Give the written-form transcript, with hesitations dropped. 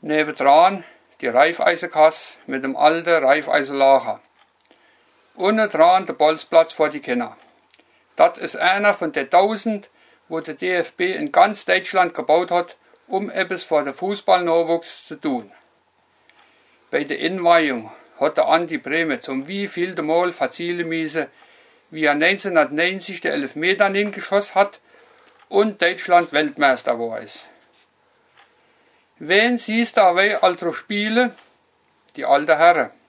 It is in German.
Nebendran die Raiffeisenkasse mit dem alten Raiffeisenlager. Unten dran der Bolzplatz vor die Kinder. Das ist einer von den 1000, wo der DFB in ganz Deutschland gebaut hat, um etwas vor der Fußballnachwuchs zu tun. Bei der Innenweihung hat der Andi Brehme zum wievielten Mal erzählen müssen, wie er 1990 die Elfmeter hingeschossen hat und Deutschland Weltmeister war es. Wen siehst du dabei all drauf spielen? Die alten Herren.